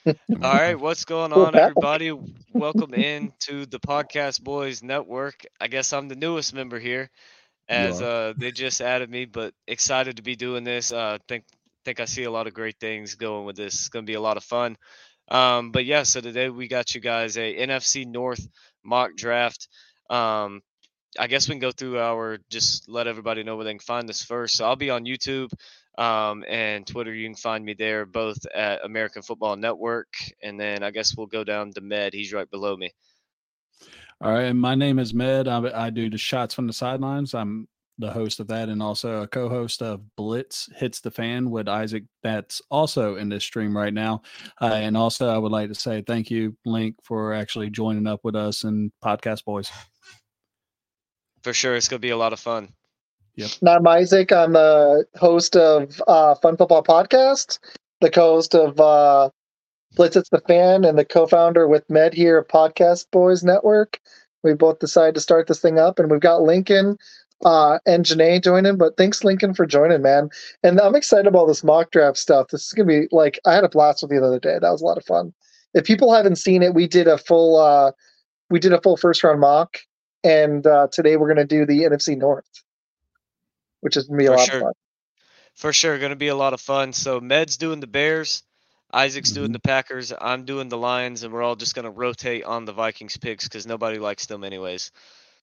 All right, what's going on, everybody? Welcome in to the Podcast Boys Network. I guess I'm the newest member here, You as are. they just added me, but excited to be doing this. Think I see a lot of great things going with this. It's gonna be a lot of fun. But yeah, so today we got you guys a NFC North mock draft. Um, I guess we can go through our just let everybody know where they can find this first. So I'll be on YouTube and Twitter. You can find me there, both at American Football Network, and then I guess we'll go down to Med. He's right below me. All right. And my name is Med. I do the shots from the sidelines. I'm the host of that and also a co-host of Blitz Hits the Fan with Isaac. That's also in this stream right now. And also, I would like to say thank you, Link, for actually joining up with us and Podcast Boys. For sure, it's gonna be a lot of fun. Yep. I'm Isaac. I'm the host of Fun Football Podcast, the co-host of Blitz It's the Fan, and the co-founder with Med here at Podcast Boys Network. We both decided to start this thing up, and we've got Lincoln and Janae joining. But thanks, Lincoln, for joining, man. And I'm excited about this mock draft stuff. This is gonna be like I had a blast with you the other day. That was a lot of fun. If people haven't seen it, we did a full first round mock, and today we're gonna do the NFC North, which is gonna be a lot of fun. For sure, going to be a lot of fun. So Med's doing the Bears, Isaac's doing the Packers, I'm doing the Lions, and we're all just going to rotate on the Vikings picks because nobody likes them anyways.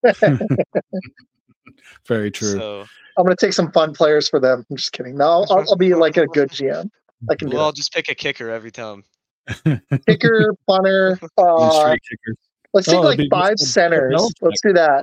Very true. So I'm going to take some fun players for them. I'm just kidding. No, I'll be like a good GM. I can do we'll all it. just pick a kicker every time. Kicker, punter. Straight kickers. Let's take like 5 centers. Let's do that.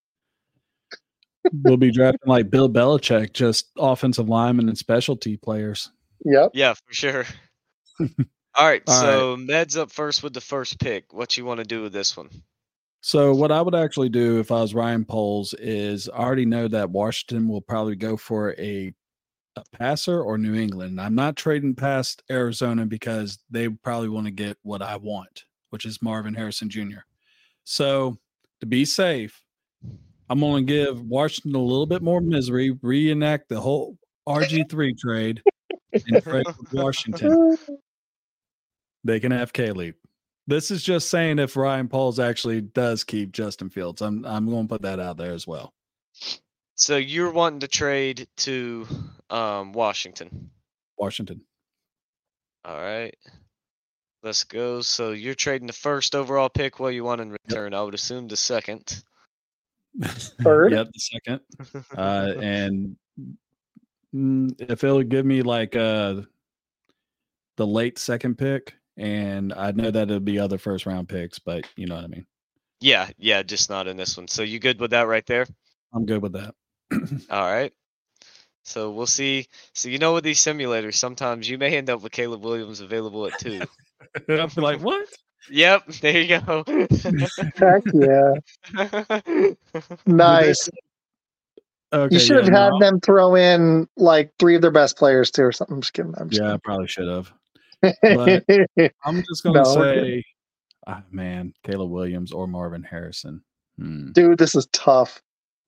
We'll be drafting like Bill Belichick, just offensive linemen and specialty players. Yep. Yeah, for sure. All right, so Med's up first with the first pick. What you want to do with this one? So what I would actually do if I was Ryan Poles is I already know that Washington will probably go for a passer or New England. I'm not trading past Arizona because they probably want to get what I want, which is Marvin Harrison Jr. So to be safe, I'm going to give Washington a little bit more misery, reenact the whole RG3 trade, and trade with Washington. They can have Caleb. This is just saying if Ryan Poles actually does keep Justin Fields. I'm going to put that out there as well. So you're wanting to trade to Washington. Washington. All right. Let's go. So you're trading the first overall pick. What you want in return? I would assume the second. Third? Yep, the second. And if it'll give me like the late second pick, and I know that it'll be other first round picks, but you know what I mean. Yeah, just not in this one. So you good with that right there? I'm good with that. All right. So we'll see. So you know with these simulators, sometimes you may end up with Caleb Williams available at 2. I'm like, what? Yep, there you go. Heck yeah. Nice. Okay, you should have had them throw in like 3 of their best players too or something. I'm just kidding. I probably should have. But I'm just going to say, man, Caleb Williams or Marvin Harrison. Dude, this is tough.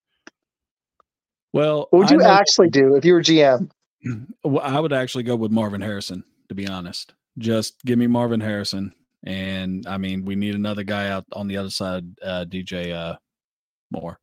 Well, what would you actually do if you were GM? I would actually go with Marvin Harrison, to be honest. Just give me Marvin Harrison. And, I mean, we need another guy out on the other side, DJ Moore.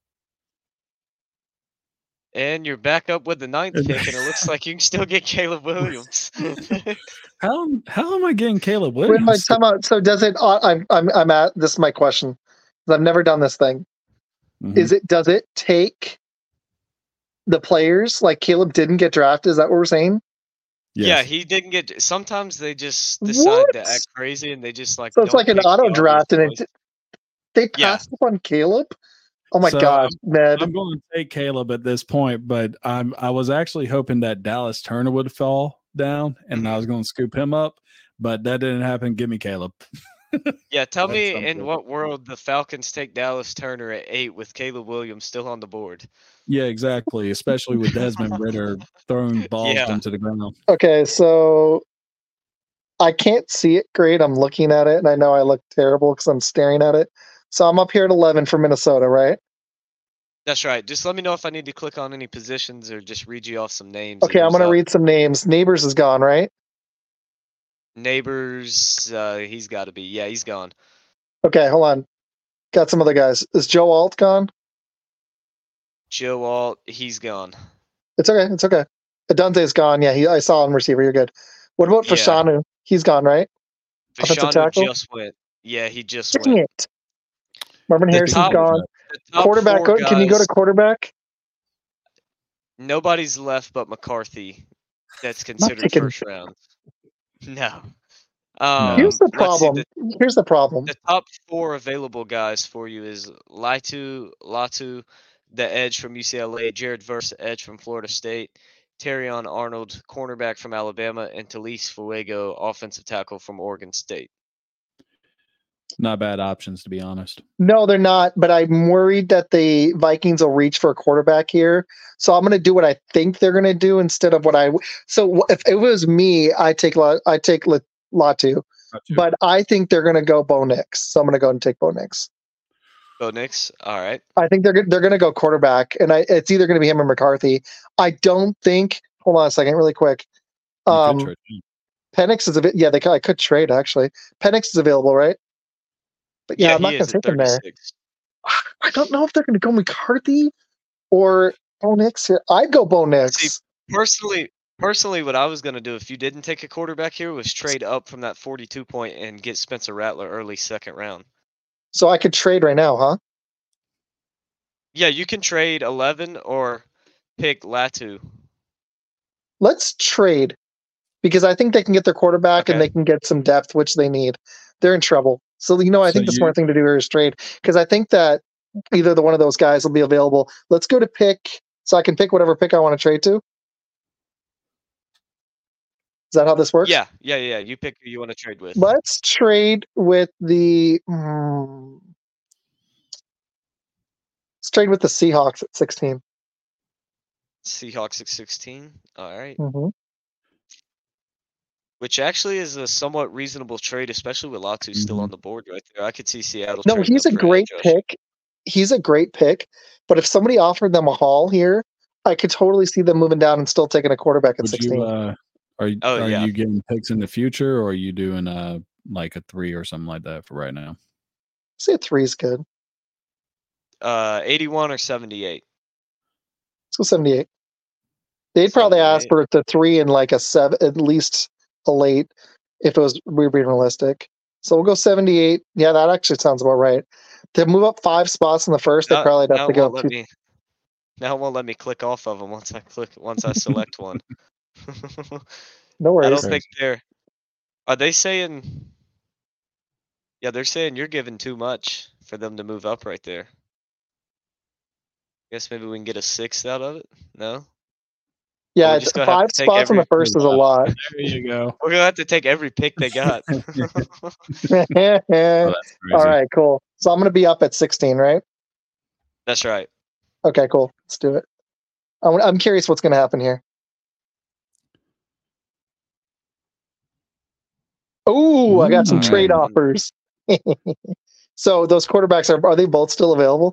And you're back up with the 9th pick, and it looks like you can still get Caleb Williams. How am I getting Caleb Williams? Wait, time out. So does it? I'm at this. Is my question. I've never done this thing. Mm-hmm. Does it take the players like Caleb didn't get drafted? Is that what we're saying? Yes. Yeah, he didn't get. Sometimes they just decide to act crazy, and they just like. So it's like an auto draft, and they passed up on Caleb. Oh my gosh, Ned! I'm going to take Caleb at this point, but I was actually hoping that Dallas Turner would fall down, and I was going to scoop him up, but that didn't happen. Give me Caleb. Yeah, tell me in what world the Falcons take Dallas Turner at 8 with Caleb Williams still on the board. Yeah, exactly. Especially with Desmond Ridder throwing balls into the ground. Okay, so I can't see it great. I'm looking at it, and I know I look terrible because I'm staring at it. So I'm up here at 11 for Minnesota, right? That's right. Just let me know if I need to click on any positions or just read you off some names. Okay, I'm going to read some names. Neighbors is gone, right? Neighbors, he's got to be. Yeah, he's gone. Okay, hold on. Got some other guys. Is Joe Alt gone? Joe Alt, he's gone. It's okay. It's okay. Dunte's gone. Yeah, I saw him receiver. You're good. What about Yeah. Fashanu? He's gone, right? Offensive Fashanu tackle? just went. Yeah, he just Dang went. it. Marvin The Harrison's top- gone. The top Quarterback. four Can you go to guys- quarterback? Nobody's left but McCarthy. That's considered taking- first round. No. Here's the let's see, problem. Here's the problem. The top 4 available guys for you is Latu, the edge from UCLA, Jared Verse, edge from Florida State, Terrion Arnold, cornerback from Alabama, and Talise Fuego, offensive tackle from Oregon State. Not bad options, to be honest. No, they're not. But I'm worried that the Vikings will reach for a quarterback here. So I'm going to do what I think they're going to do instead of what I. So if it was me, I take Latu. But I think they're going to go Bo Nix. So I'm going to go and take Bo Nix. Bo Nix, all right. I think they're going to go quarterback, and it's either going to be him or McCarthy. I don't think. Hold on a second, really quick. Penix is I could trade actually. Penix is available, right? But yeah, I'm not going to take him there. I don't know if they're going to go McCarthy or Bo Nix here. I'd go Bo Nix. See, personally, what I was going to do if you didn't take a quarterback here was trade up from that 42 point and get Spencer Rattler early second round. So I could trade right now, huh? Yeah, you can trade 11 or pick Latu. Let's trade because I think they can get their quarterback and they can get some depth, which they need. They're in trouble. So, I think the smart thing to do here is trade because I think that either one of those guys will be available. Let's go to pick so I can pick whatever pick I want to trade to. Is that how this works? Yeah. You pick who you want to trade with. Let's trade with the. Let's trade with the Seahawks at 16. Seahawks at 16. All right. Mm-hmm. Which actually is a somewhat reasonable trade, especially with Latu still on the board right there. I could see Seattle. No, he's a great pick. He's a great pick. But if somebody offered them a haul here, I could totally see them moving down and still taking a quarterback at 16. Are you getting picks in the future, or are you doing like a 3 or something like that for right now? Say a 3 is good. 81 or 78. Let's go 78. They'd probably ask for the 3 and like a 7, at least a late, if we're being realistic. So we'll go 78. Yeah, that actually sounds about right. To move up 5 spots in the first, they probably have to go. Now it won't let me click off of them once I select one. No worries. I don't think they're. Are they saying? Yeah, they're saying you're giving too much for them to move up right there. Guess maybe we can get a 6th out of it. No. Yeah, it's 5 spots in the first is a lot. There you go. We're gonna have to take every pick they got. All right, cool. So I'm gonna be up at 16, right? That's right. Okay, cool. Let's do it. I'm curious what's gonna happen here. Oh, I got some trade offers. So those quarterbacks are they both still available?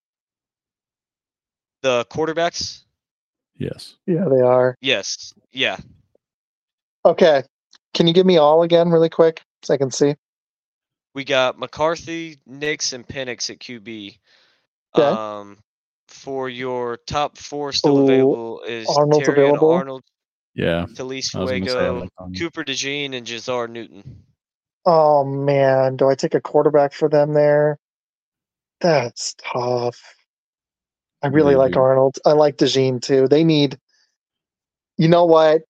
The quarterbacks? Yes. Yeah, they are. Yes. Yeah. Okay. Can you give me all again really quick so I can see? We got McCarthy, Nix, and Penix at QB. Okay. For your top 4 still available is Arnold's Terry available. Arnold, Yeah. Talise Fuego, Cooper DeJean, and Jazar Newton. Oh man, do I take a quarterback for them there? That's tough. I really like Arnold. I like DeJean too. They need. You know what?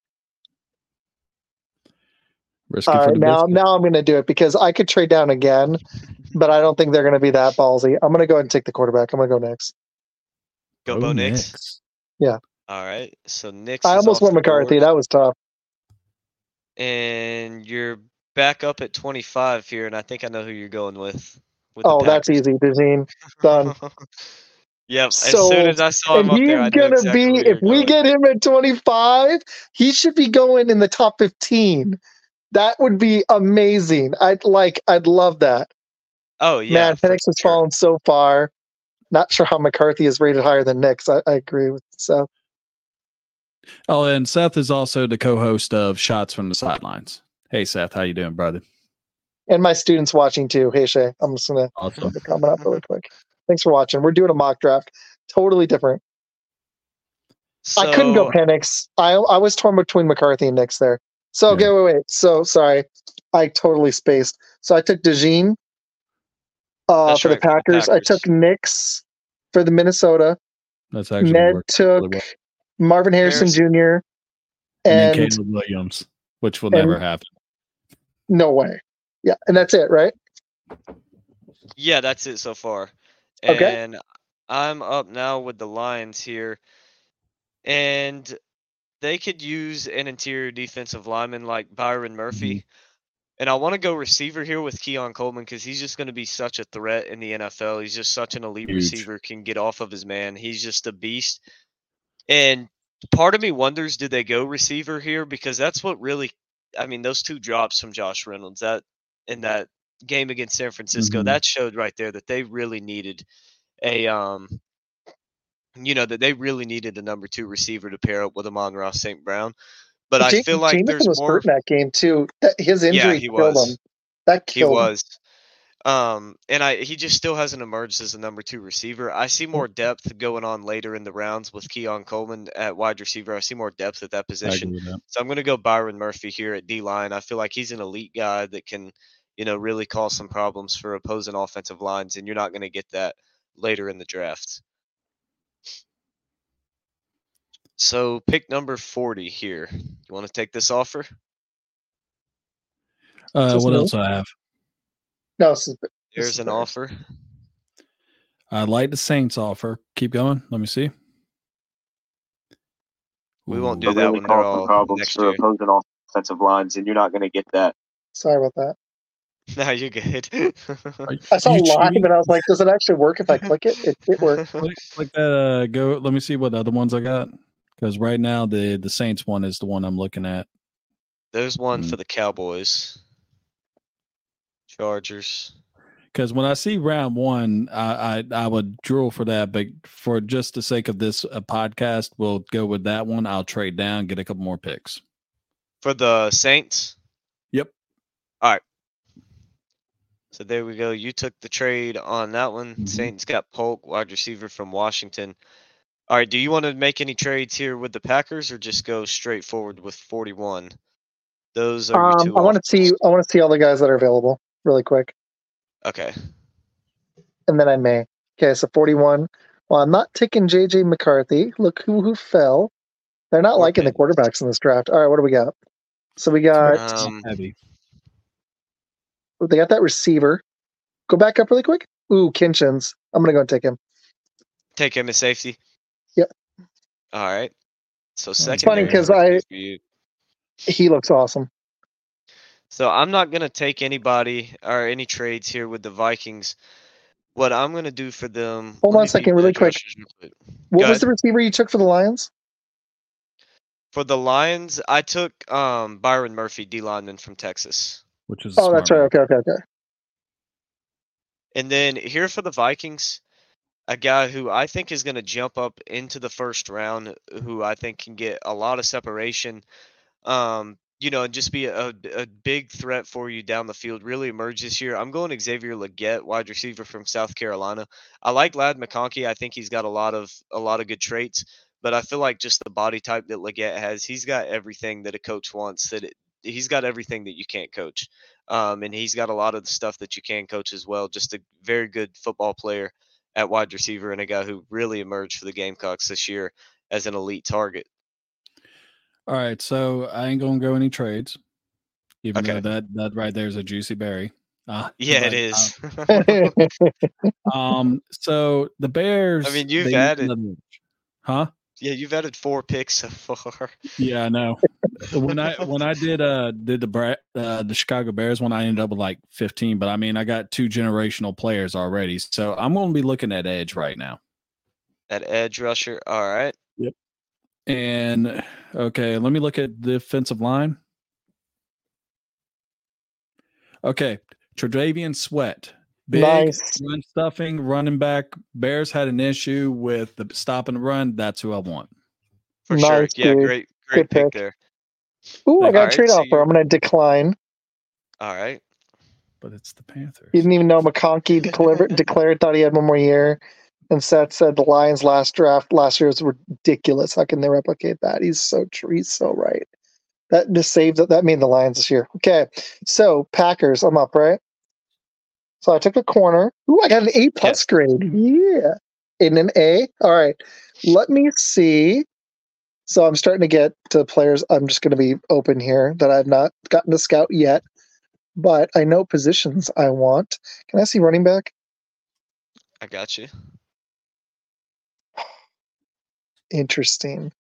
All right, now I'm going to do it because I could trade down again, but I don't think they're going to be that ballsy. I'm going to go ahead and take the quarterback. I'm going to go Nix. Go Bo Nix? Yeah. All right. So Nix. I almost went McCarthy. That was tough. And you're back up at 25 here, and I think I know who you're going with oh, that's easy. DeJean. Done. Yep. As soon as I saw him up there, I knew exactly where if we get him at 25, he should be going in the top 15. That would be amazing. I'd love that. Oh yeah. Man, Penix has fallen so far. Not sure how McCarthy is rated higher than Nix. I agree with Seth. Oh, and Seth is also the co-host of Shots from the Sidelines. Hey, Seth, how you doing, brother? And my students watching too. Hey Shay, I'm just gonna Awesome. comment up really quick. Thanks for watching. We're doing a mock draft, totally different. So, I couldn't go Penix. I was torn between McCarthy and Nix there. So okay, wait. So sorry, I totally spaced. So I took DeJean for the Packers. I took Nix for the Minnesota. That's actually Ned took really well. Marvin Harrison Jr. and Caleb Williams, which will never happen. No way. Yeah, and that's it, right? Yeah, that's it so far. Okay. And I'm up now with the Lions here. And they could use an interior defensive lineman like Byron Murphy. Mm-hmm. And I want to go receiver here with Keon Coleman because he's just going to be such a threat in the NFL. He's just such an elite receiver, can get off of his man. He's just a beast. And part of me wonders, did they go receiver here? Because that's what really, I mean, those two drops from Josh Reynolds that in that game against San Francisco, that showed right there that they really needed a that they really needed a number 2 receiver to pair up with Amon-Ra St. Brown. But I feel like Jameson was hurt in that game too. His injury killed him. That killed him. He just still hasn't emerged as a number 2 receiver. I see more depth going on later in the rounds with Keon Coleman at wide receiver. I see more depth at that position. So I'm going to go Byron Murphy here at D-line. I feel like he's an elite guy that can, really cause some problems for opposing offensive lines, and you're not going to get that later in the draft. So pick number 40 here. You want to take this offer? What else do I have? No, there's an offer. I like the Saints offer. Keep going. Let me see. We won't do that when they're all problems for opposing offensive lines, and you're not going to get that. Sorry about that. No, you're good. I saw live, and I was like, "Does it actually work if I click it?" It worked. Click that. Go. Let me see what other ones I got. Because right now the Saints one is the one I'm looking at. There's one for the Cowboys, Chargers. Because when I see round 1, I would drool for that, but for just the sake of this podcast, we'll go with that one. I'll trade down, get a couple more picks for the Saints. Yep. All right. So there we go. You took the trade on that one. Saints got Polk, wide receiver from Washington. All right, do you want to make any trades here with the Packers, or just go straight forward with 41? Those are your two. I want to see all the guys that are available really quick. Okay. And then I may. Okay, so 41. Well, I'm not taking JJ McCarthy. Look who fell. They're not liking the quarterbacks in this draft. All right, what do we got? So we got heavy. They got that receiver. Go back up really quick. Ooh, Kinchins. I'm gonna go and take him. Take him as safety. Yep. All right. So second. It's funny because he looks awesome. So I'm not gonna take anybody or any trades here with the Vikings. What I'm gonna do for them. Hold on a second, really quick. What was the receiver you took for the Lions? For the Lions, I took Byron Murphy, D lineman from Texas. Which is that's right. Okay. And then here for the Vikings, a guy who I think is going to jump up into the first round, who I think can get a lot of separation, and just be a big threat for you down the field, really emerge this year. I'm going Xavier Legette, wide receiver from South Carolina. I like Ladd McConkey. I think he's got a lot of good traits, but I feel like just the body type that Legette has, he's got everything that a coach wants. He's got everything that you can't coach. And he's got a lot of the stuff that you can coach as well. Just a very good football player at wide receiver and a guy who really emerged for the Gamecocks this year as an elite target. All right, so I ain't going to go any trades, even though that right there is a juicy berry. It is. So the Bears. I mean, you've added. Huh? Yeah, you've added 4 picks so far. Yeah, I know. When I did the Chicago Bears one, I ended up with like 15. But I mean, I got 2 generational players already, so I'm going to be looking at edge right now. At edge rusher, all right. Yep. And okay, let me look at the defensive line. Okay, Tre'Davious Sweat. Big run stuffing, running back. Bears had an issue with the stop and run. That's who I want. For sure. Yeah, great pick there. Ooh, I got a Alright, trade so offer. I'm going to decline. all right. But it's the Panthers. He didn't even know McConkey declared, thought he had one more year. And Seth said the Lions' last draft last year was ridiculous. How can they replicate that? He's so true. He's so right. That just saved that made the Lions this year. Okay, so Packers, I'm up, right? So I took a corner. Ooh, I got an A+ Yes. grade. Yeah, in an A. All right, let me see. So I'm starting to get to players. I'm just going to be open here that I've not gotten to scout yet, but I know positions I want. Can I see running back? I got you. Interesting.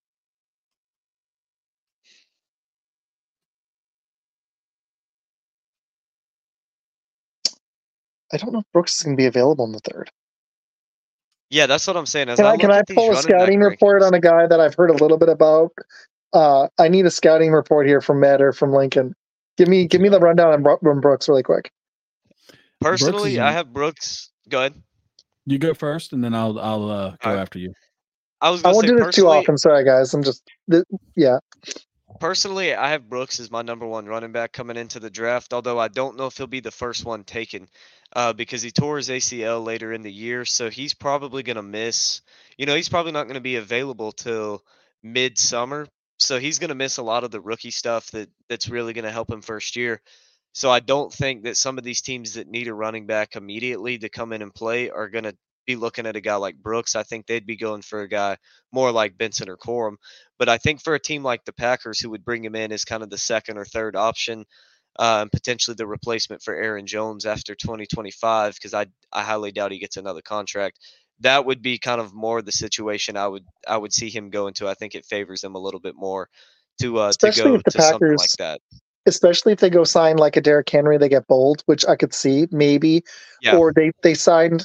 I don't know if Brooks is going to be available in the third. Yeah, that's what I'm saying. As Can I I look can I at these pull a running back scouting report rankings, on a guy that I've heard a little bit about? I need a scouting report here from Matt or from Lincoln. Give me the rundown on Brooks really quick. personally, I have Brooks. Go ahead. You go first, and then I'll go Alright. after you. I was I gonna won't say do this too personally, often. Sorry, guys. I'm just yeah. personally, I have Brooks as my number one running back coming into the draft. Although I don't know if he'll be the first one taken, because he tore his ACL later in the year, so he's probably gonna miss. He's probably not gonna be available till midsummer, so he's gonna miss a lot of the rookie stuff that's really gonna help him first year. So I don't think that some of these teams that need a running back immediately to come in and play are going to be looking at a guy like Brooks. I think they'd be going for a guy more like Benson or Corum. But I think for a team like the Packers, who would bring him in as kind of the second or third option, and potentially the replacement for Aaron Jones after 2025, because I highly doubt he gets another contract. That would be kind of more the situation I would see him go into. I think it favors him a little bit more to Especially go if the to something like Packers, that. especially if they go sign like a Derrick Henry, they get bold, which I could see maybe, Yeah. or they signed.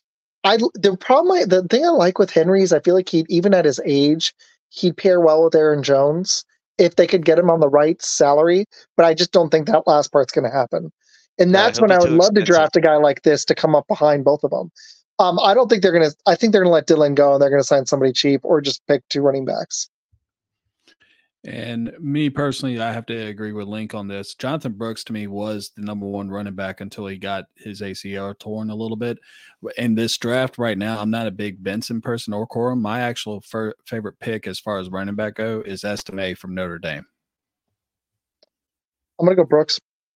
The thing I like with Henry is I feel like he even at his age he'd pair well with Aaron Jones if they could get him on the right salary. But I just don't think that last part's going to happen. And No, that's he'll when be I would too love to expensive. draft a guy like this to come up behind both of them. I don't think they're going to. I think they're going to let Dylan go and they're going to sign somebody cheap or just pick two running backs. And me personally, I have to agree with Link on this. Jonathan Brooks to me was the number one running back until he got his ACL torn a little bit. In this draft right now, I'm not a big Benson person or Corum. My actual favorite pick as far as running back go is Estime from Notre Dame. I'm going to go Brooks.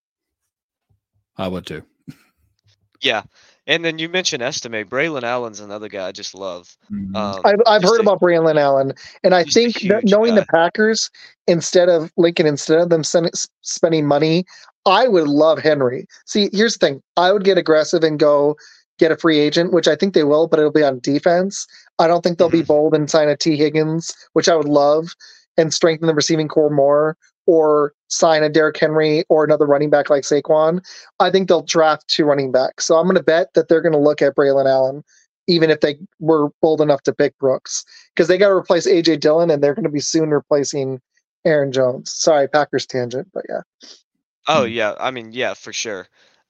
I would too. Yeah, and then you mentioned Estime. Braylon Allen's another guy I just love. I've heard about Braylon Allen, and I think that knowing the Packers, instead of them spending money, I would love Henry. See, here's the thing: I would get aggressive and go get a free agent, which I think they will, but it'll be on defense. I don't think they'll be bold and sign a T. Higgins, which I would love, and strengthen the receiving core more, or sign a Derrick Henry or another running back like Saquon. I think they'll draft two running backs. So I'm going to bet that they're going to look at Braylon Allen, even if they were bold enough to pick Brooks, because they got to replace A.J. Dillon, and they're going to be soon replacing Aaron Jones. Sorry, Packers tangent, but yeah. Oh yeah, I mean yeah, for sure.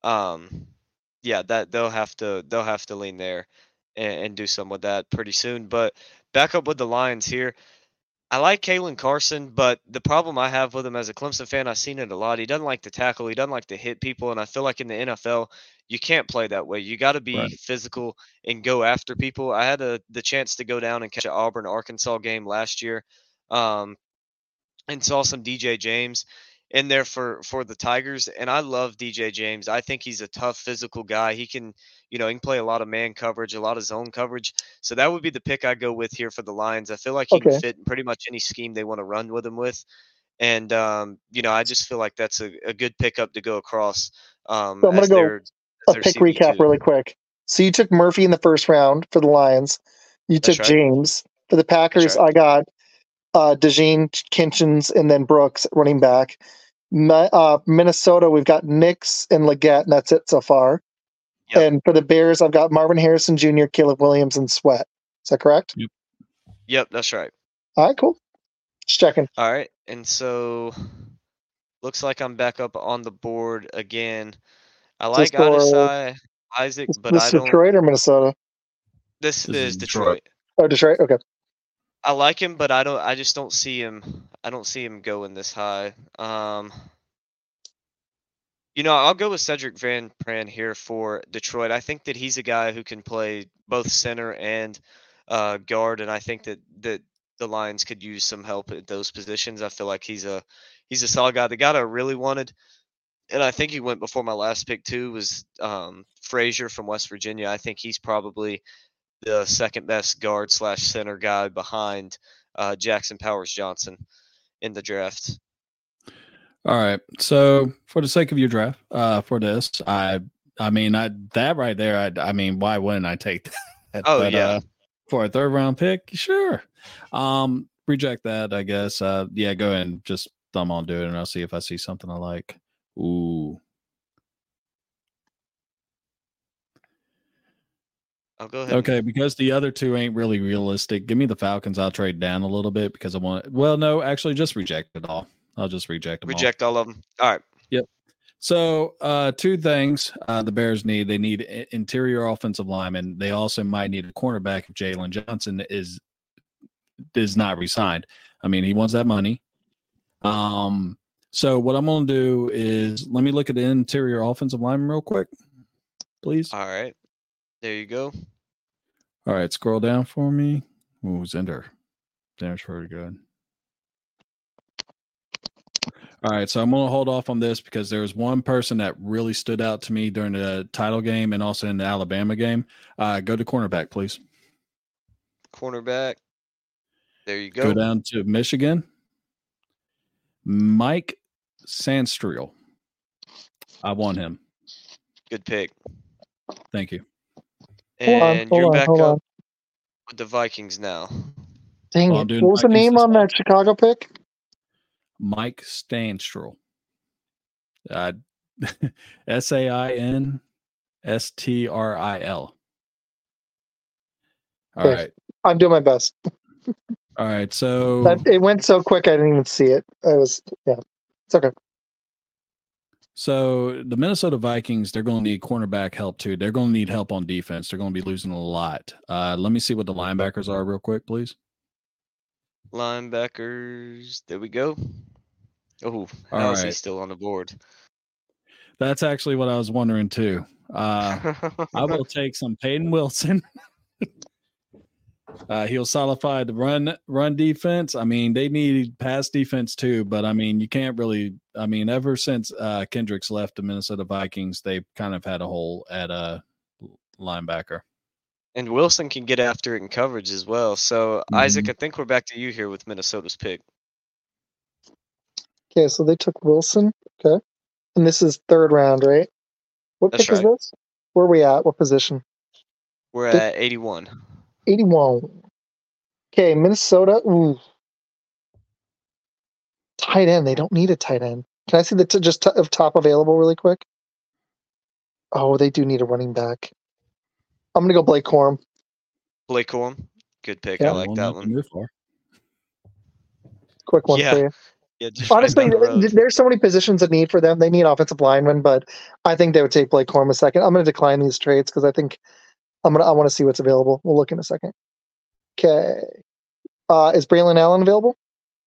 Yeah, that they'll have to lean there and do some with that pretty soon. But back up with the Lions here. I like Kalen Carson, but the problem I have with him as a Clemson fan, I've seen it a lot. He doesn't like to tackle. He doesn't like to hit people, and I feel like in the NFL, you can't play that way. You got to be physical and go after people. I had the chance to go down and catch an Auburn Arkansas game last year, and saw some DJ James in there for the Tigers, and I love DJ James. I think he's a tough physical guy. He can play a lot of man coverage, a lot of zone coverage. So that would be the pick I go with here for the Lions. I feel like he can fit in pretty much any scheme they want to run with him with. And I just feel like that's a good pickup to go across. So I'm going to go a pick CB2. recap really quick. So you took Murphy in the first round for the Lions. You took James. For the Packers, I got DeJean, Kinchins, and then Brooks running back. Minnesota, we've got Nix and Leggett, and that's it so far. Yep. And for the Bears, I've got Marvin Harrison Jr., Caleb Williams, and Sweat. Is that correct? Yep, that's right. All right, cool. Just checking. All right, and so looks like I'm back up on the board again. I like Adesai Isaac, but I don't. Detroit or Minnesota? This is Detroit. Oh, Detroit. Okay. I like him, but I just don't see him I don't see him going this high. I'll go with Cedric Van Pran here for Detroit. I think that he's a guy who can play both center and guard, and I think that the Lions could use some help at those positions. I feel like he's a solid guy. The guy that I really wanted, and I think he went before my last pick too, was Frazier from West Virginia. I think he's probably the second best guard / center guy behind Jackson Powers Johnson in the draft. All right. So for the sake of your draft, for this, I mean, that right there, I mean, why wouldn't I take that? Oh, But, yeah. For a third round pick, sure. Reject that, I guess. Yeah, go ahead and just thumb on do it, and I'll see if I see something I like. Ooh. I'll go ahead. Okay, because the other two ain't really realistic. Give me the Falcons. I'll trade down a little bit because I want. Well, no, actually, just reject it all. I'll just reject them. Reject all of them. All right. Yep. So, two things the Bears need. They need interior offensive linemen. They also might need a cornerback if Jalen Johnson is not re-signed. I mean, he wants that money. So what I'm going to do is let me look at the interior offensive lineman real quick, please. All right. There you go. All right, scroll down for me. Ooh, Zender. Zender's pretty good. All right, so I'm going to hold off on this because there was one person that really stood out to me during the title game and also in the Alabama game. Go to cornerback, please. Cornerback. There you go. Go down to Michigan. Mike Sandstriel. I want him. Good pick. Thank you. And you're back hold up on. with the Vikings now. Dang Well, it. dude, What was the Vikings name is on that Chicago pick? Mike Sandstriel. Sainstril. All Okay. right. I'm doing my best. All right. So It went so quick I didn't even see it. It's okay. So the Minnesota Vikings, they're going to need cornerback help too. They're going to need help on defense. They're going to be losing a lot. Let me see what the linebackers are real quick, please. Linebackers. There we go. Oh, All how is he right. still on the board? That's actually what I was wondering too. I will take some Peyton Wilson. He'll solidify the run defense. I mean, they need pass defense too, but I mean, you can't really. I mean, ever since Kendricks left the Minnesota Vikings, they've kind of had a hole at a linebacker. And Wilson can get after it in coverage as well. So, Isaac, I think we're back to you here with Minnesota's pick. Okay, so they took Wilson. Okay. And this is third round, right? What That's pick is right. this? Where are we at? What position? We're at 81. 81. Okay, Minnesota. Ooh. Tight end. They don't need a tight end. Can I see the top available really quick? Oh, they do need a running back. I'm going to go Blake Corum. Blake Corum. Good pick. Yeah. I like that one. Quick one for you. Yeah, just Honestly, right down the road. there's so many positions of need for them. They need offensive linemen, but I think they would take Blake Corum a second. I'm going to decline these trades because I think I want to see what's available. We'll look in a second. Okay. Is Braylon Allen available?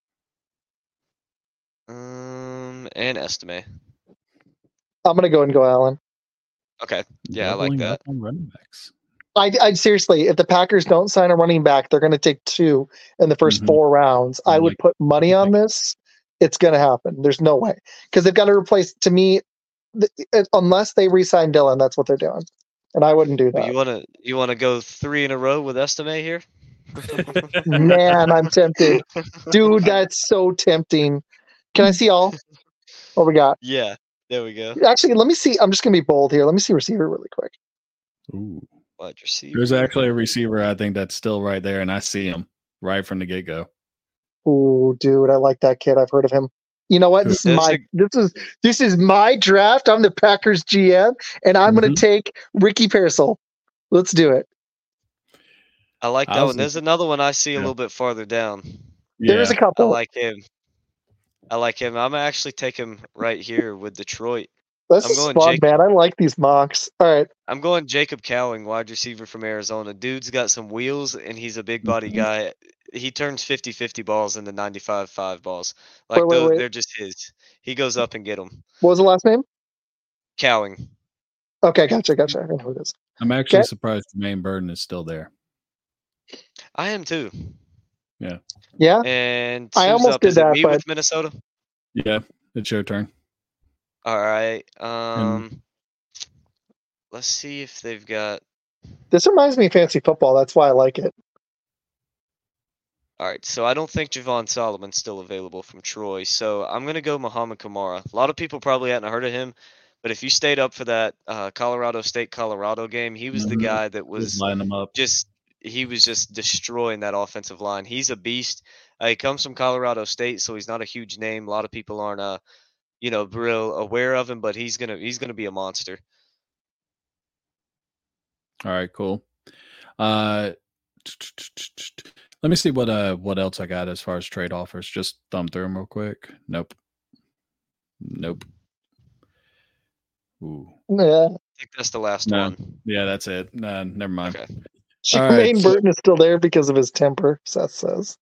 And Estime. I'm going to go Allen. Okay. Yeah, I like that. On running backs. I seriously, if the Packers don't sign a running back, they're going to take 2 in the first 4 rounds. I would put money on this. It's going to happen. There's no way because they've got to replace. To me, unless they re-sign Dylan, that's what they're doing, and I wouldn't do that. You wanna go 3 in a row with Estime here? Man, I'm tempted, dude. That's so tempting. Can I see all? What we got? Yeah, there we go. Actually, let me see. I'm just going to be bold here. Let me see receiver really quick. Ooh. Wide receiver. There's actually a receiver I think that's still right there, and I see him right from the get go. Ooh, dude, I like that kid. I've heard of him. You know what? This is my draft. I'm the Packers GM, and I'm going to take Ricky Pearsall. Let's do it. I like that one. There's another one I see a little bit farther down. Yeah. There's a couple. I like him. I'm gonna actually take him right here with Detroit. That's a squad, man. I like these mocks. All right. I'm going Jacob Cowing, wide receiver from Arizona. Dude's got some wheels, and he's a big body guy. he turns 50-50 balls into 95-5 balls. Like Wait. they're just his. He goes up and get them. What was the last name? Cowing. Okay, gotcha. I know who it is. I'm actually Okay. surprised Jermaine Burton is still there. I am too. Yeah, And I who's almost up? did Is it that, me but with Minnesota? Yeah, it's your turn. All right. Let's see if they've got. this reminds me of fantasy football. That's why I like it. All right, so I don't think Javon Solomon's still available from Troy, so I'm gonna go Muhammad Kamara. A lot of people probably hadn't heard of him, but if you stayed up for that Colorado State Colorado game, he was the Mhm. guy that Just was line them up. he was just destroying that offensive line. He's a beast. He comes from Colorado State, so he's not a huge name. A lot of people aren't real aware of him, but he's gonna be a monster. All right, cool. Let me see what else I got as far as trade offers. Just thumb through them real quick. Nope. Ooh. Yeah, I think that's the last No. one. Yeah, that's it. Never mind. Okay. All right, Jermaine so- Burton is still there because of his temper. Seth says.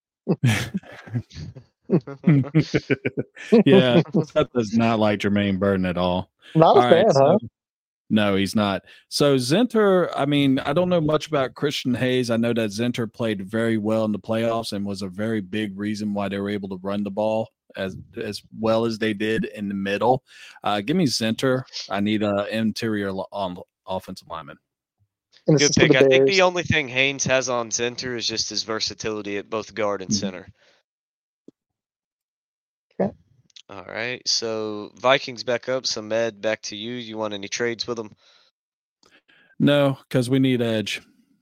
Yeah, Seth does not like Jermaine Burton at all. Not a All right, fan, huh? no, he's not. So Zinter, I mean, I don't know much about Christian Hayes. I know that Zinter played very well in the playoffs and was a very big reason why they were able to run the ball as well as they did in the middle. Give me Zinter. I need an interior offensive lineman. And this Good is for pick. the I think Bears. the only thing Haynes has on center is just his versatility at both guard and Mhm. center. Okay. All right. So Vikings back up. So Med, back to you. You want any trades with them? No, because we need edge.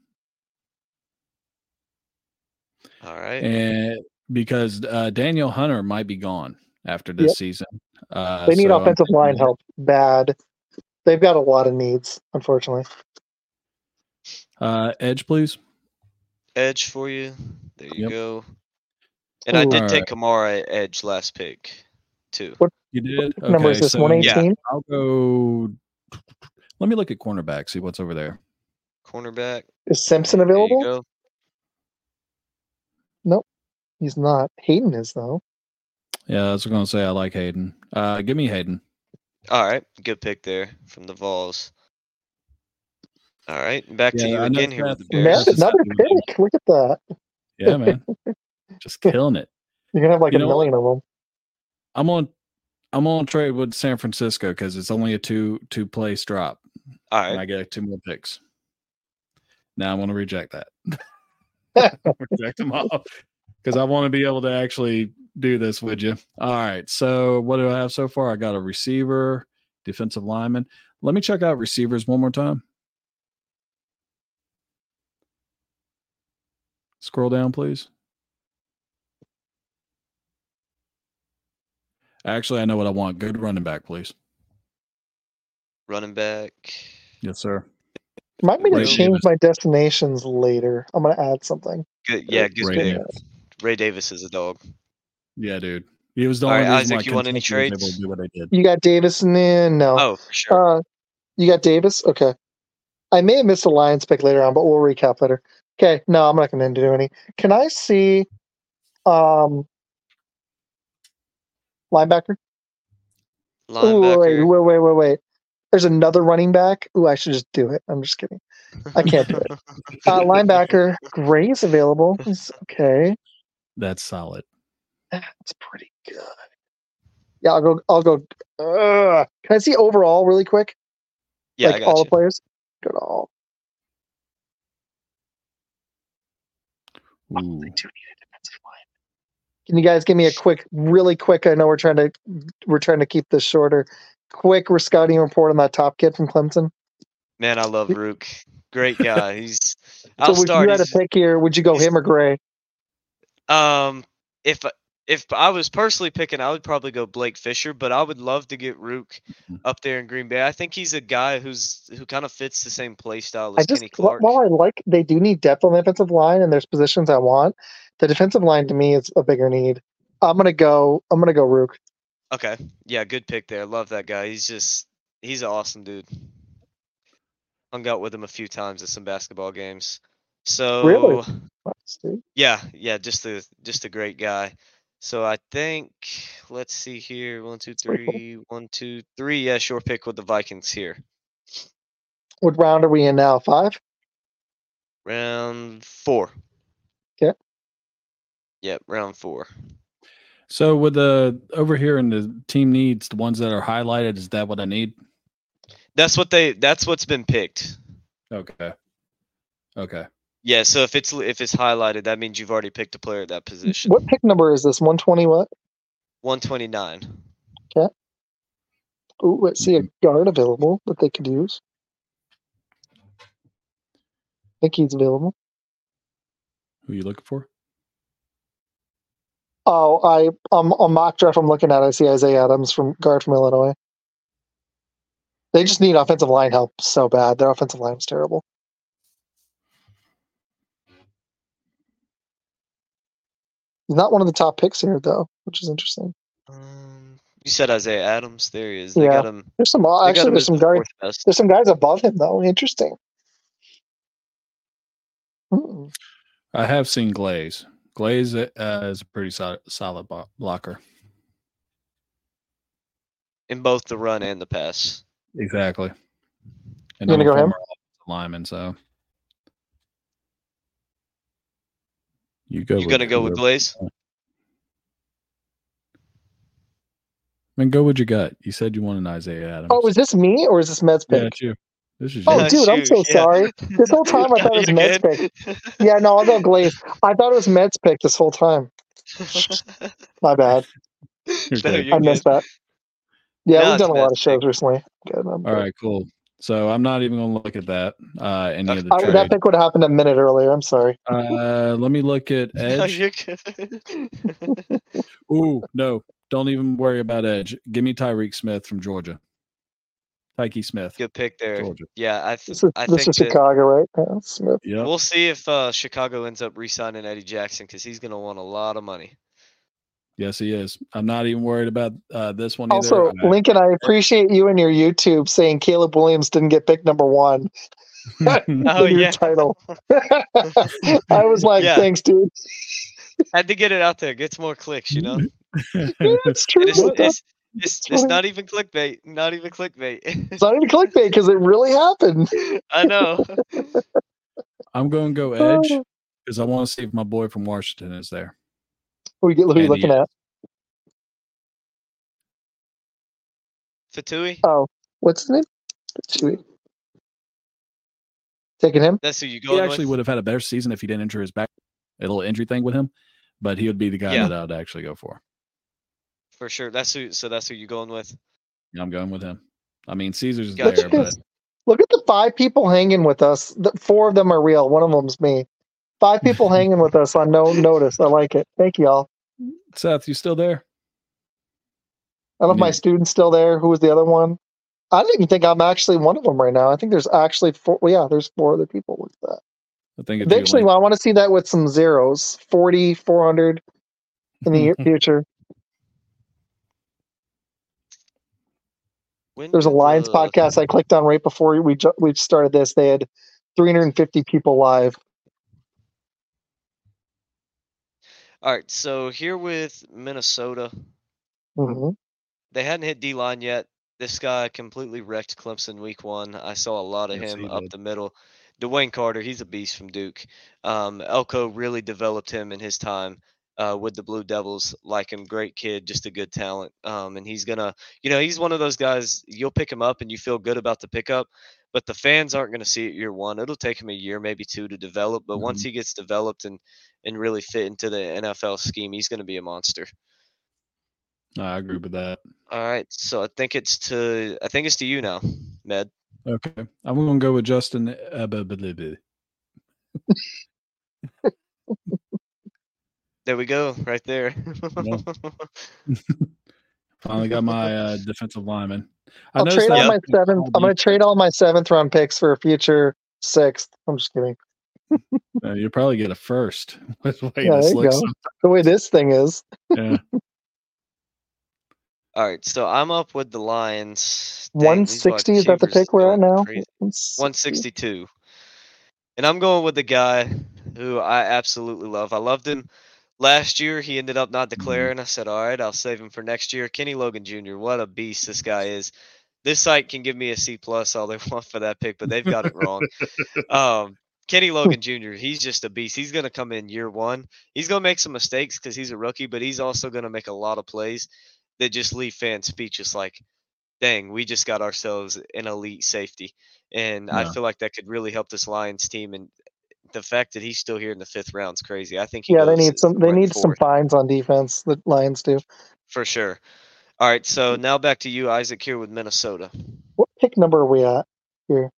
All right. And because Daniel Hunter might be gone after this Yep. season. They need so I'm offensive line thinking- help bad. They've got a lot of needs, unfortunately. Edge, please. Edge for you. There you Yep. go. And I Ooh. did take Kamara at edge last pick, too. What You did? what number is Okay, this? so 118? I'll go. Let me look at cornerback, see what's over there. Cornerback. Is Simpson There you available? go. Nope, he's not. Hayden is, though. Yeah, I was going to say I like Hayden. Give me Hayden. All right. Good pick there from the Vols. All right. Back to you I know again here with the Seth- Bears. Matt, another pick. Look at that. Yeah, man. Just killing it. You're going to have like You a know million of them. I'm on trade with San Francisco because it's only a two place drop. All And right. I get 2 more picks. Now I want to reject that. Reject them all because I want to be able to actually do this with you. All right. So what do I have so far? I got a receiver, defensive lineman. Let me check out receivers one more time. Scroll down, please. Actually, I know what I want. Good running back, please. Running back. Yes, sir. Remind me to Ray change Davis. my destinations later. I'm going to add something. Good. Yeah, good Ray pick. Davis. Ray Davis is a dog. Yeah, dude. He was the All only right, reason Isaac, why you want any Kentucky was able trades? to do what they did. You got Davis in? No. Oh, for sure. You got Davis? Okay. I may have missed a Lions pick later on, but we'll recap later. Okay. No, I'm not going to do any. Can I see linebacker? Linebacker. Ooh, wait. There's another running back. Ooh, I should just do it. I'm just kidding. I can't do it. Linebacker, Gray is available. He's okay. That's solid. That's pretty good. Yeah, I'll go. Can I see overall really quick? Yeah, I Like got all you. the players? Go to all. Ooh. I do need a defensive line. Can you guys give me a really quick? I know we're trying to keep this shorter. Quick scouting report on that top kid from Clemson. Man, I love Rook. Great guy. He's. So I'll if start. you had a pick here, would you go him or Gray? If I was personally picking, I would probably go Blake Fisher, but I would love to get Rook up there in Green Bay. I think he's a guy who kind of fits the same play style as Kenny Clark. While I like, they do need depth on the defensive line, and there's positions I want. The defensive line to me is a bigger need. I'm gonna go Rook. Okay, yeah, good pick there. Love that guy. He's an awesome dude. Hung out with him a few times at some basketball games. So Really? Yeah, just a great guy. So I think let's see here. 1, 2, 3. 1, 2, 3. Yeah, sure pick with the Vikings here. What round are we in now? 5? Round 4. Okay. Yep, round 4. So with the over here in the team needs, the ones that are highlighted, is that what I need? That's what's been picked. Okay. Yeah, so if it's highlighted, that means you've already picked a player at that position. What pick number is this? 120 what? 129. Ooh, let's see a guard available that they could use. I think he's available. Who are you looking for? Oh, on mock draft I'm looking at, I see Isaiah Adams from guard from Illinois. They just need offensive line help so bad. Their offensive line is terrible. He's not one of the top picks here though, which is interesting. You said Isaiah Adams. There he is. They Yeah. got him. There's some They got actually him there's as some the guys fourth best. there's some guys above him though. Interesting. I have seen Glaze. Glaze is a pretty solid blocker. In both the run and the pass. Exactly. And You I'm gonna a go him? former lineman, so you go. You're gonna go with Glaze? I mean, go with your gut. You said you wanted Isaiah Adams. Oh, is this me or is this Med's yeah, pick? it's you. This is Oh, you. dude, I'm so sorry. This whole time I thought it was You're Med's good. pick. Yeah, no, I'll go Glaze. I thought it was Med's pick this whole time. My bad. No, Okay. you're I missed good. that. Yeah, No, we've it's done a lot Med's of shows pick. recently. Good, I'm All good. right, cool. So I'm not even going to look at that. Any of the That trades. pick would have happened a minute earlier. I'm sorry. Let me look at No, Edge. you're good. Ooh, no, don't even worry about Edge. Give me Tyreek Smith from Georgia. Tyke Smith. Good pick there. Georgia. Yeah, This I is think that Chicago, right? Yeah, Smith. Yep. we'll see if Chicago ends up re-signing Eddie Jackson because he's gonna want a lot of money. Yes, he is. I'm not even worried about this one either. Also, Lincoln, I appreciate you and your YouTube saying Caleb Williams didn't get pick number 1. Oh in your yeah. title. I was like, Yeah. thanks, dude. Had to get it out there. Gets more clicks, you know. It's true. It's not even clickbait. Not even clickbait. It's not even clickbait because it really happened. I know. I'm going to go Edge because I want to see if my boy from Washington is there. Who are you looking at? Fatui? Oh, what's his name? Fatui. Taking him? That's who you He going actually with? would have had a better season if he didn't injure his back. A little injury thing with him, but he would be the guy Yeah. that I would actually go for. For sure. That's who you're going with. Yeah, I'm going with him. I mean, Caesar's Gotcha. there, but Look at the 5 people hanging with us. 4 of them are real. One of them's me. 5 people hanging with us on no notice. I like it. Thank you all. Seth, you still there? I love my Yeah. students still there. Who was the other one? I don't even think I'm actually one of them right now. I think there's actually 4. Well, yeah, there's 4 other people with that. I think it's Eventually, I want to see that with some zeros. 40, 400 in the future. There's a Lions podcast I clicked on right before we started this. They had 350 people live. All right, so here with Minnesota, Mm-hmm. they hadn't hit D-line yet. This guy completely wrecked Clemson week 1. I saw a lot of Yes, him he up did. the middle. Dwayne Carter, he's a beast from Duke. Elko really developed him in his time with the Blue Devils. Like him, great kid, just a good talent. And he's gonna, he's one of those guys. You'll pick him up and you feel good about the pickup, but the fans aren't going to see it year 1. It'll take him a year, maybe 2 to develop. But once he gets developed and really fit into the NFL scheme, he's going to be a monster. I agree with that. All right, so I think it's to you now, Med. Okay, I'm going to go with Justin. There we go, right there. Finally got my defensive lineman. I'll trade all my 7th. I'm going to trade all my 7th round picks for a future 6th. I'm just kidding. You'll probably get a first. With the way Yeah, this there you looks. go. The way this thing is. Yeah. All right, so I'm up with the Lions. 160 is that the pick we're at now? 162. And I'm going with the guy who I absolutely love. I loved him last year. He ended up not declaring. I said, all right, I'll save him for next year. Kenny Logan Jr., what a beast this guy is. This site can give me a C+ all they want for that pick, but they've got it wrong. Kenny Logan Jr., he's just a beast. He's going to come in year one. He's going to make some mistakes because he's a rookie, but he's also going to make a lot of plays that just leave fans speechless like, dang, we just got ourselves an elite safety. And I feel like that could really help this Lions team. And the fact that he's still here in the 5th round is crazy. I think he they goes need some right some fourth, fines on defense. The Lions do. for sure. All right, so now back to you, Isaac, here with Minnesota. What pick number are we at here?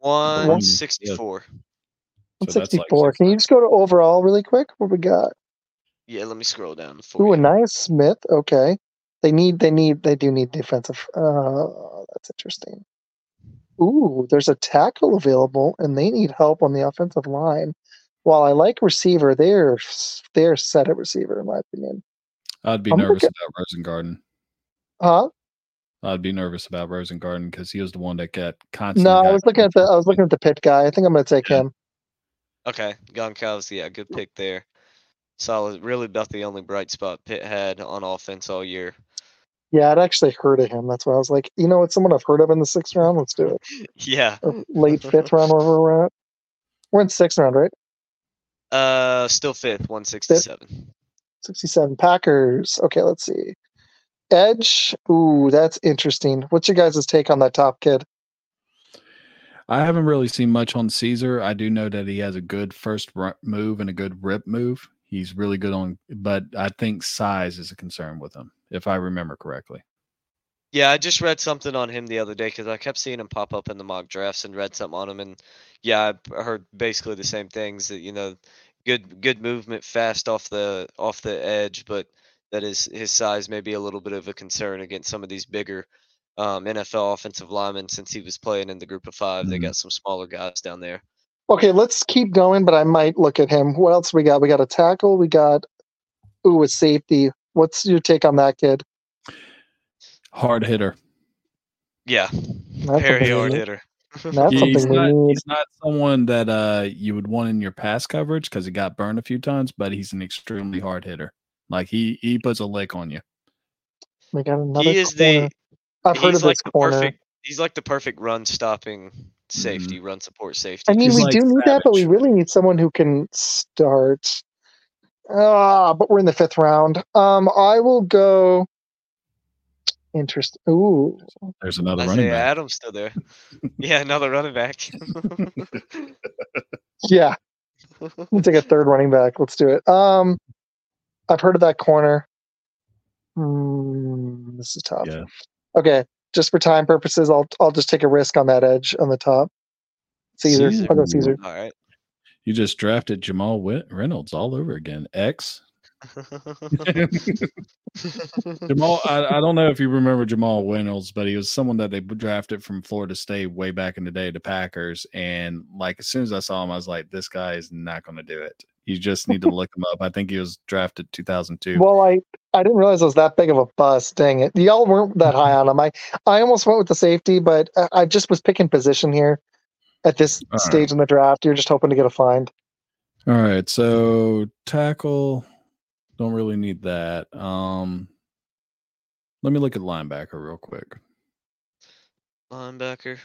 164. So 164. Can you just go to overall really quick? What we got? Yeah, let me scroll down for Ooh, you. a nice Smith. Okay. They do need defensive. That's interesting. Ooh, there's a tackle available, and they need help on the offensive line. While I like receiver, they're set at receiver, in my opinion. I'd be nervous about Rosengarten. Huh? I'd be nervous about Rosengarten because he was the one that got constantly. No, I was looking at the Pitt guy. I think I'm going to take him. Okay, Goncalves, yeah, good pick there. Solid. Really about the only bright spot Pitt had on offense all year. Yeah, I'd actually heard of him. That's why I was like, you know what, someone I've heard of in the 6th round? Let's do it. Yeah. Or late 5th round, wherever we're at. We're in 6th round, right? Still 5th, 167. 67. Packers. Okay, let's see. Edge. Ooh, that's interesting. What's your guys' take on that top kid? I haven't really seen much on Caesar. I do know that he has a good first move and a good rip move. He's really good on, but I think size is a concern with him, if I remember correctly. Yeah, I just read something on him the other day because I kept seeing him pop up in the mock drafts and read something on him, and yeah, I heard basically the same things that good movement, fast off the edge, but that his size may be a little bit of a concern against some of these bigger NFL offensive linemen since he was playing in the group of 5. They got some smaller guys down there. Okay, let's keep going, but I might look at him. What else we got? We got a tackle. We got a safety. What's your take on that kid? Hard hitter. Yeah, very hard hitter. He's not someone that you would want in your pass coverage because he got burned a few times, but he's an extremely hard hitter. Like he puts a lick on you. We got another. He is corner. I've heard of this corner. He's like the perfect run stopping safety, run support safety. I mean, we do need that, but we really need someone who can start. But we're in the 5th round. I will go. Interesting. Ooh, there's another Isaiah running back. Adams still there. Yeah, another running back. Yeah, we'll take a 3rd running back. Let's do it. I've heard of that corner. This is tough. Yeah. Okay, just for time purposes, I'll just take a risk on that edge on the top. Caesar. I'll go Caesar. All right. You just drafted Jamal Reynolds all over again. X. Jamal, I don't know if you remember Jamal Reynolds, but he was someone that they drafted from Florida State way back in the day, the Packers. And like as soon as I saw him, I was like, this guy is not going to do it. You just need to look him up. I think he was drafted 2002. Well, I didn't realize it was that big of a bust. Dang it. Y'all weren't that high on him. I almost went with the safety, but I just was picking position here at this stage in the draft. You're just hoping to get a find. All right. So tackle, don't really need that. Let me look at linebacker real quick. Linebacker.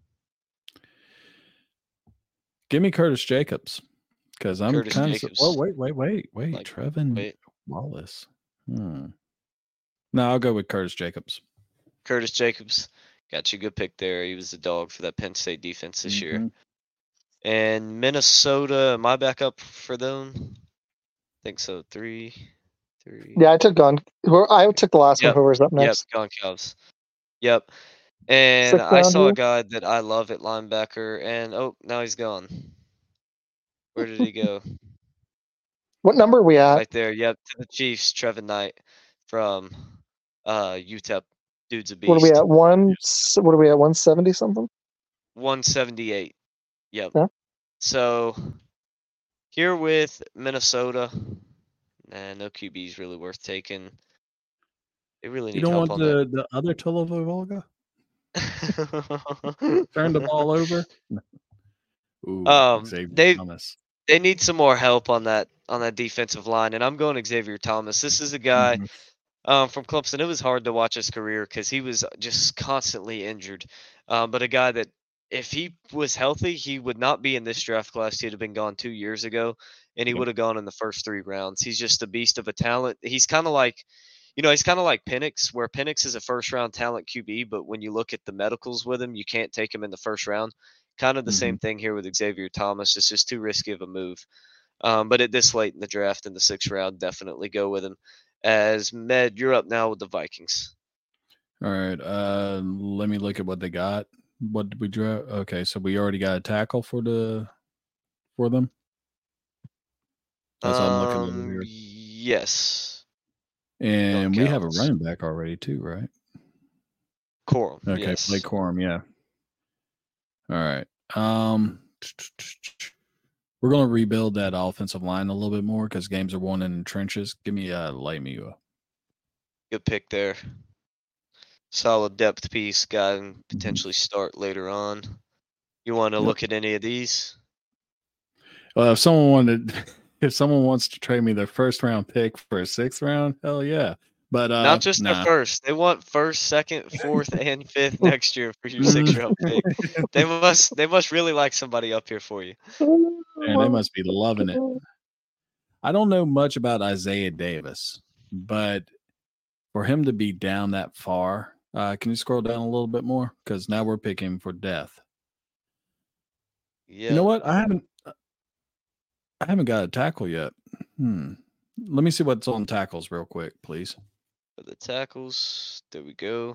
Give me Curtis Jacobs. Because I'm kind of. Oh, wait. Like, Trevin Wallace. No, I'll go with Curtis Jacobs. Curtis Jacobs. Got you. Good pick there. He was the dog for that Penn State defense this year. And Minnesota, am I back up for them? I think so. 3. Yeah, I took the last one. Whoever's up next. Yep, Goncalves. Yep. And I saw a guy that I love at linebacker, and now he's gone. Where did he go? What number are we at? Right there. Yep, to the Chiefs. Trevin Knight from UTEP. Dude's a beast. What are we at? 170 something? 178. Yep. Yeah. So here with Minnesota, no QB is really worth taking. They really need help on that. You don't want the other Tulovolga? Turn the ball over? Ooh, they need some more help on that defensive line, and I'm going Xavier Thomas. This is a guy from Clemson. It was hard to watch his career because he was just constantly injured. But a guy that if he was healthy, he would not be in this draft class. He'd have been gone 2 years ago, and he would have gone in the first 3 rounds. He's just a beast of a talent. He's kind of like, he's kind of like Penix, where Penix is a first-round talent QB, but when you look at the medicals with him, you can't take him in the first round. Kind of the same thing here with Xavier Thomas. It's just too risky of a move. But at this late in the draft, in the 6th round, definitely go with him. As Med, you're up now with the Vikings. All right. Let me look at what they got. What did we draft? Okay, so we already got a tackle for them. That's what I'm looking over here. Yes. And we have a running back already too, right? Corum. Okay, yes. Blake Corum, yeah. All right. We're going to rebuild that offensive line a little bit more because games are won in the trenches. Give me Lemieux. Good pick there. Solid depth piece, guy and potentially start later on. You want to look at any of these? Well, if someone wants to trade me their 1st round pick for a 6th round, hell yeah. But not just their first. They want 1st, 2nd, 4th, and 5th next year for your 6th round pick. They must really like somebody up here for you. And they must be loving it. I don't know much about Isaiah Davis, but for him to be down that far, can you scroll down a little bit more? Because now we're picking for depth. Yeah. You know what? I haven't got a tackle yet. Let me see what's on tackles real quick, please. For the tackles, there we go.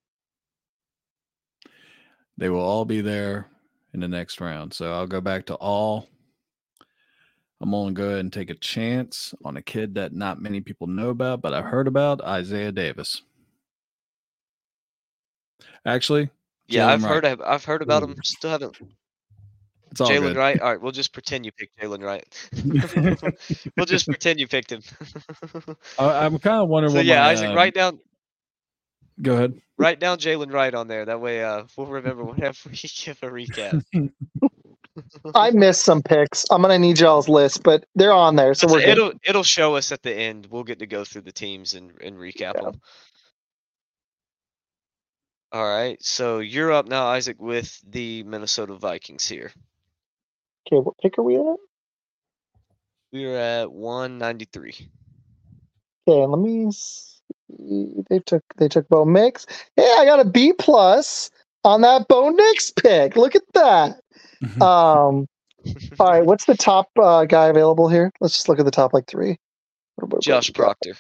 They will all be there in the next round. So I'll go back to all. I'm going to go ahead and take a chance on a kid that not many people know about, but I heard about, Isaiah Davis. Actually, yeah, I've heard about him. Still haven't. It's all Jalen good. Wright. All right, we'll just pretend you picked Jalen Wright. We'll just pretend you picked him. I'm kind of wondering. So Isaac, write down. Go ahead. Write down Jalen Wright on there. That way, we'll remember whenever we give a recap. I missed some picks. I'm gonna need y'all's list, but they're on there, so we're good. It'll show us at the end. We'll get to go through the teams and recap them. All right, so you're up now, Isaac, with the Minnesota Vikings here. Okay, what pick are we at? We're at 193. Okay, let me see. They took Bo Nix. Hey, I got a B+ on that Bo Nix pick. Look at that. All right, what's the top guy available here? Let's just look at the top 3. Josh Proctor.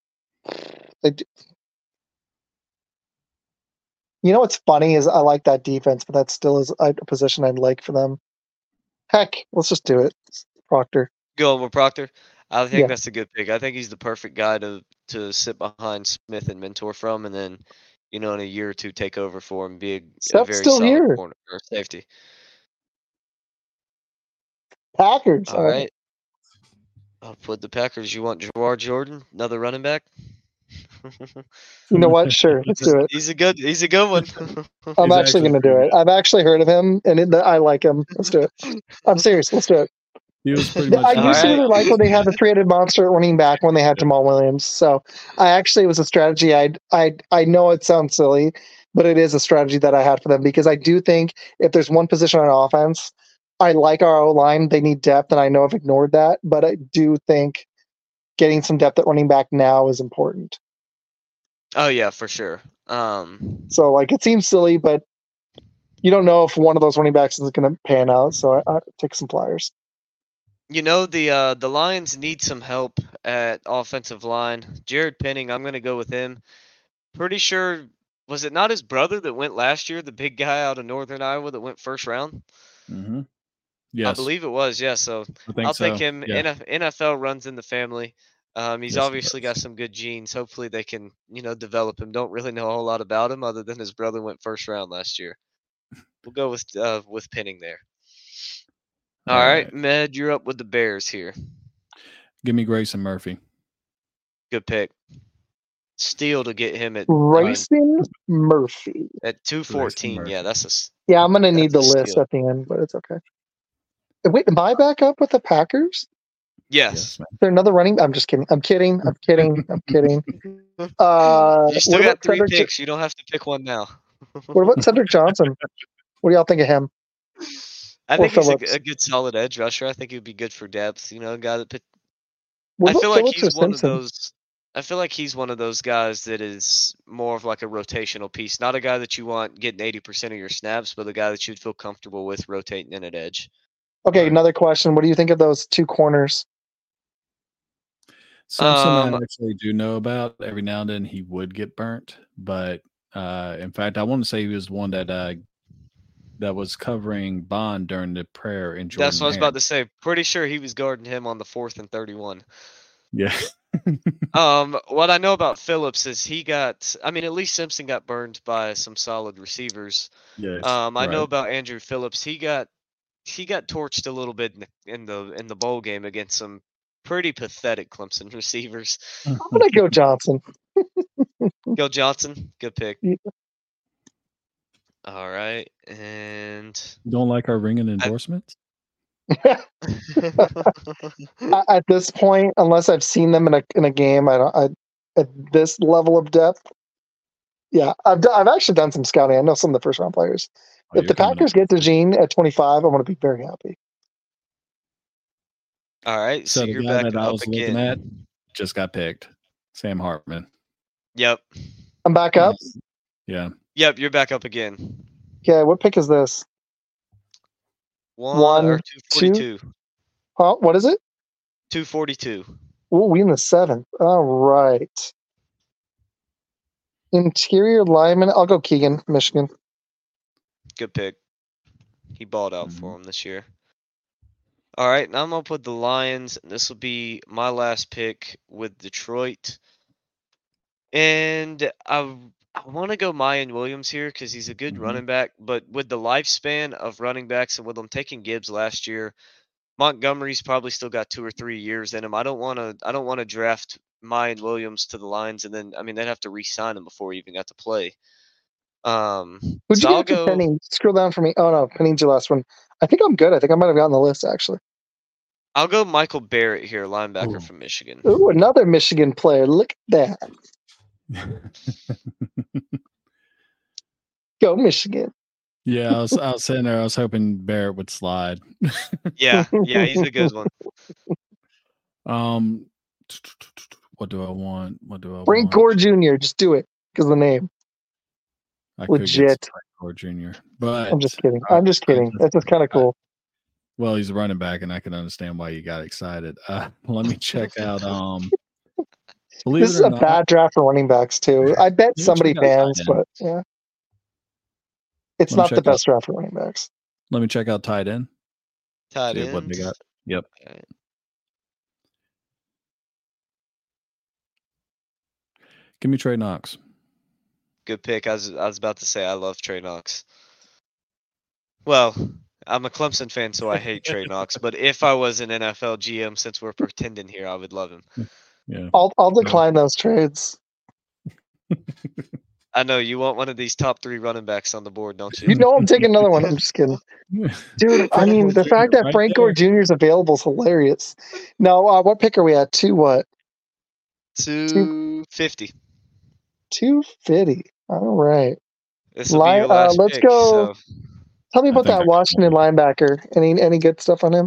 You know what's funny is I like that defense, but that still is a position I'd like for them. Heck, let's just do it. Proctor. Go with Proctor. I think that's a good pick. I think he's the perfect guy to sit behind Smith and mentor from, and then, in a year or two, take over for him, be a very solid corner or safety. Packers. All right. I'll put the Packers. You want Jawar Jordan, another running back? You know what? Sure, let's do it. He's a good one. I'm actually going to do it. I've actually heard of him, and I like him. Let's do it. I'm serious. Let's do it. He was pretty much. I used to really like when they had the 3-headed monster at running back when they had Jamal Williams. So it was a strategy. I know it sounds silly, but it is a strategy that I had for them because I do think if there's one position on offense, I like our O-line. They need depth, and I know I've ignored that, but I do think getting some depth at running back now is important. Oh yeah, for sure. So it seems silly, but you don't know if one of those running backs is going to pan out. So I take some flyers. The Lions need some help at offensive line. Jared Penning, I'm going to go with him. Pretty sure, was it not his brother that went last year, the big guy out of Northern Iowa that went first round? Mm-hmm. Yes. I believe it was, yeah. So I'll take him. Yeah. NFL runs in the family. He's obviously got some good genes. Hopefully they can, develop him. Don't really know a whole lot about him other than his brother went first round last year. We'll go with Penning there. All right, Med, you're up with the Bears here. Give me Grayson Murphy. Good pick. Steal to get him at Grayson Murphy at 214. Yeah, that's I'm gonna need the list at the end, but it's okay. Wait, am I back up with the Packers? Yes. man. Is there another running? I'm just kidding. I'm kidding. I'm kidding. I'm kidding. You still What got about 3 Cedric? picks. You don't have to pick one now. What about Cedric Johnson? What do y'all think of him? I or think he's Phillips? a good solid edge rusher. I think he would be good for depth. You know, a guy that What I about feel like Phillips or he's one Simpson? of those. I feel like he's one of those guys that is more of like a rotational piece, not a guy that you want getting 80% of your snaps, but a guy that you'd feel comfortable with rotating in at edge. Okay, Right. another question. What do you think of those two corners? Simpson, I Um, actually do know about. Every now and then he would get burnt, but in fact, I want to say he was one that was covering Bond during the prayer in Jordan. That's what I was about to say. Pretty sure he was guarding him on the 4th and 31. Yeah. What I know about Phillips is he got. I mean, at least Simpson got burned by some solid receivers. Yes. I know about Andrew Phillips. He got torched a little bit in the bowl game against some pretty pathetic Clemson receivers. I'm gonna go Johnson. Go Johnson, good pick. Yeah. All right, and You don't like our ringing endorsements? At this point, unless I've seen them in a game, at this level of depth. Yeah, I've actually done some scouting. I know some of the first round players. Oh, If the Packers get DeJean at 25, I'm going to be very happy. All right, so the you're guy back that I up was again. looking at just got picked. Sam Hartman. Yep. I'm back up. Yeah. Yep, you're back up again. Okay, what pick is this? One or 242. Oh, what is it? 242. Oh, we in the 7th. All right. Interior lineman. I'll go Keegan, Michigan. Good pick. He balled out for him this year. All right, now I'm up with the Lions. This will be my last pick with Detroit. And I want to go Mayan Williams here because he's a good running back. But with the lifespan of running backs and with them taking Gibbs last year, Montgomery's probably still got 2 or 3 years in him. I don't want to draft Mayan Williams to the Lions, and then they'd have to re-sign him before he even got to play. Who'd you get to Penny? Scroll down for me. Oh no, Penny's your last one. I think I'm good. I think I might have gotten the list actually. I'll go Michael Barrett here, linebacker from Michigan. Ooh, another Michigan player. Look at that. Go Michigan. Yeah, I was sitting there. I was hoping Barrett would slide. Yeah, he's a good one. What do I want? Frank Gore Jr. Just do it because of the name. Legit. Frank Gore Jr. But I'm just kidding. That's just kind of cool. Well, he's a running back, and I can understand why you got excited. Let me check out. This is a bad draft for running backs too. I bet somebody fans, but yeah, it's not the best draft for running backs. Let me check out tight end. Tight end. What they got? Yep. Okay. Give me Trey Knox. Good pick. I was about to say I love Trey Knox. Well, I'm a Clemson fan, so I hate Trey Knox. But if I was an NFL GM, since we're pretending here, I would love him. Yeah. I'll decline those trades. I know you want one of these top 3 running backs on the board, don't you? You know I'm taking another one. I'm just kidding. Dude, I mean, the fact that Frank Gore Jr. is available is hilarious. Now, what pick are we at? 250. 250. All right. This will be your last let's pick, go. So. Tell me about that Washington linebacker. Any good stuff on him?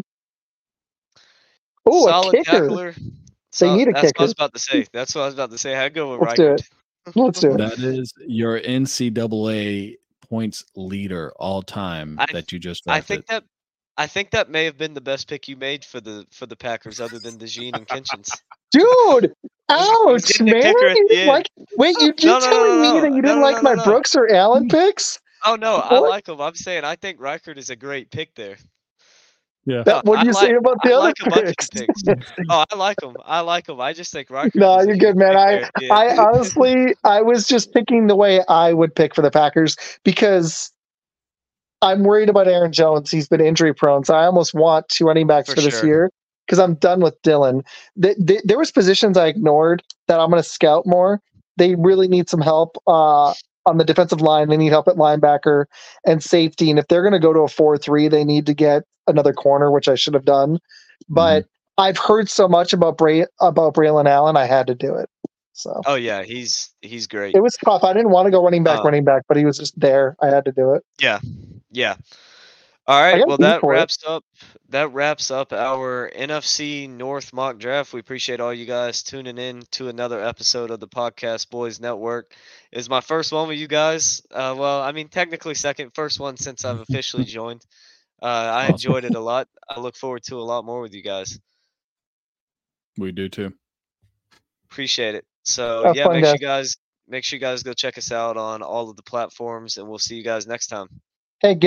Oh, a kicker. Tackler. They need a kicker. That's what I was about to say. I'd go with Let's do it. Let's do it. That is your NCAA points leader all time that you just drafted. I think that may have been the best pick you made for the Packers, other than DeJean and Kinchins. Dude, ouch, man! Wait, you telling me that you didn't like my Brooks or Allen picks? Oh no, I like them. I'm saying I think Reichard is a great pick there. Yeah. What do you say about the other picks? Oh, I like them. I just think Reichard. No, you're good, man. I honestly, I was just picking the way I would pick for the Packers because I'm worried about Aaron Jones. He's been injury prone, so I almost want 2 running backs for this year because I'm done with Dylan. There was positions I ignored that I'm going to scout more. They really need some help. on the defensive line. They need help at linebacker and safety. And if they're going to go to a 4-3, they need to get another corner, which I should have done. But I've heard so much about Braylon Allen, I had to do it. So Oh yeah, he's great. it was tough. I didn't want to go running back, but he was just there. I had to do it. Yeah. All right. Well, that wraps up our NFC North mock draft. We appreciate all you guys tuning in to another episode of the Podcast Boys Network. It's my first one with you guys. Well, I mean, technically first one since I've officially joined. I enjoyed it a lot. I look forward to a lot more with you guys. We do too. Appreciate it. So yeah, make sure you guys go check us out on all of the platforms, and we'll see you guys next time. Hey,